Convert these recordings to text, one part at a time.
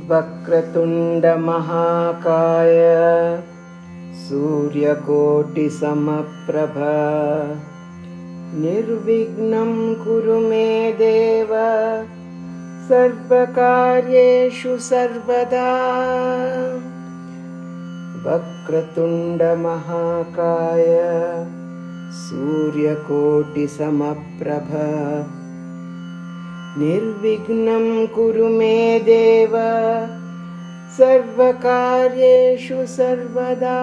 वक्रतुंड महाकाय सूर्यकोटिसमप्रभ निर्विघ्नं कुरु मे देव सर्वकार्येषु सर्वदा। वक्रतुंड महाकाय सूर्यकोटिसमप्रभ निर्विघ्नं कुरु मे देव सर्वकार्येषु सर्वदा।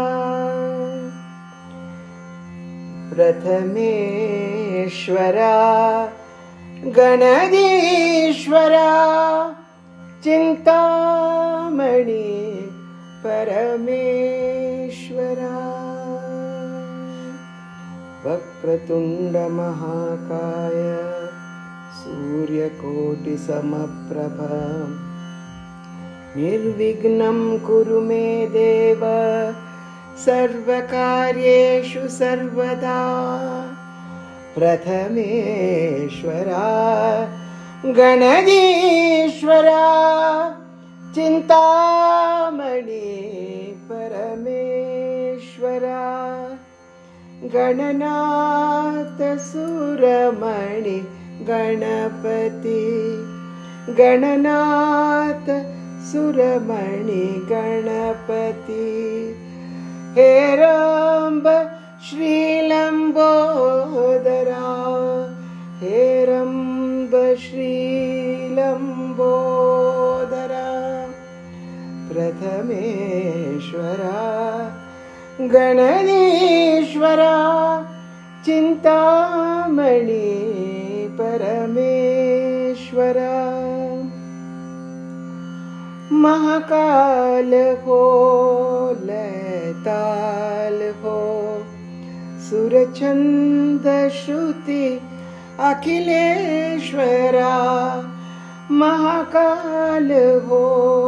प्रथमेश्वरा गणधीश्वरा चिंतामणि परमेश्वरा। वक्रतुंड महाकाय सूर्यकोटिसमप्रभ निर्विघ्नं कुरु मे देव सर्वकार्येषु सर्वदा। प्रथमेश्वरा गणधीश्वरा चिंतामणि परमेश्वरा। गणनाथ सुरमणि गणपति गणनाथ सुरमणि गणपति। हेरंब श्रीलंबोदरा हेरंब श्रीलंबोदरा। प्रथमेश्वरा गणधीश्वरा चिंतामणि परमेश्वरा। महाकाल हो लयताल हो सुरचंद श्रुति अखिलेश्वरा। महाकाल हो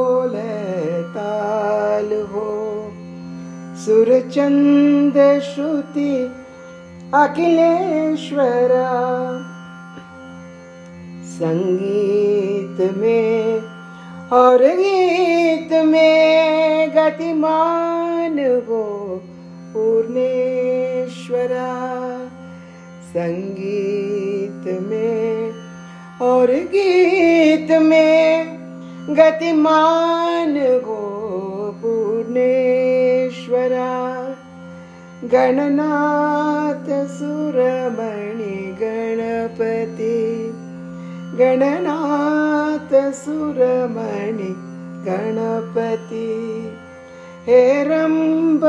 लयताल हो सुरचंद श्रुति अखिलेश्वरा। संगीत में और गीत में गतिमान हो पूर्णेश्वरा। संगीत में और गीत में गतिमान हो पूर्णेश्वरा। गणनाथ सुरमणि गणपति गणनाथ सुरमणि गणपति। हेरंब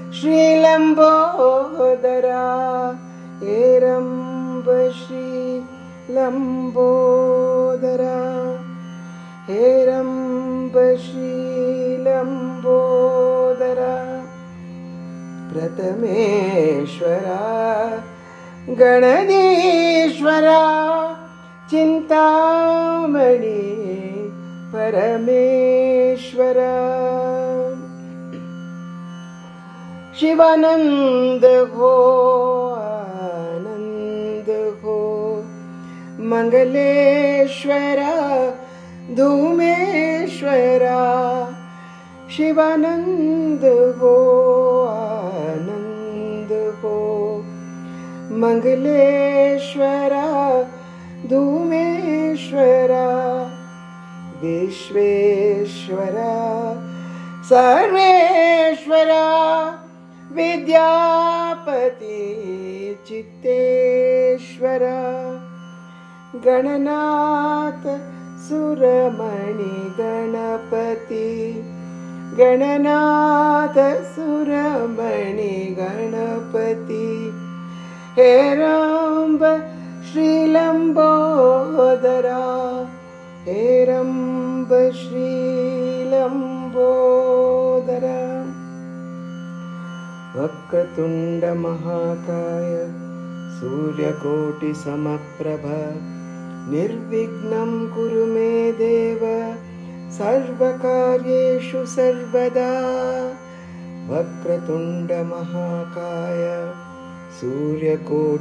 श्रीलंबोदरा हेरंब श्रीलंबोदरा हेरंब श्रीलंबोदरा। प्रथमेश्वरा गणधीश्वरा चिंतामणि परमेश्वरा। शिवानंद हो आनंद हो मंगलेश्वरा धूमेश्वरा। शिवानंद हो आनंद हो मंगलेश्वरा धूमेश्वरा। विश्वेश्वरा सर्वेश्वरा विद्यापति चित्तेश्वरा। गणनाथ सुरमणि गणपति गणनाथ सुरमणि गणपति। हेरंब श्रीलंबोदरा हेरंब श्रीलंबोदरा। वक्रतुंड महाकाय सूर्यकोटिसमप्रभ निर्विघ्नं कुरु मे देव सर्वकार्येषु सर्वदा। वक्रतुंड महाकाय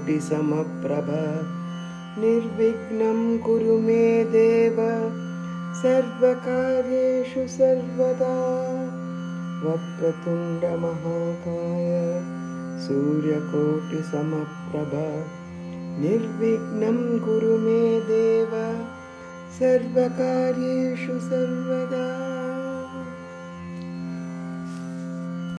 सूर्यकोटिसमप्रभ निर्विघ्नं कुरु मे देव सर्वकार्येषु सर्वदा वक्रतुण्डमहाकाय सूर्यकोटिसमप्रभ निर्विघ्नं कुरु मे देव सर्वकार्येषु सर्वदा।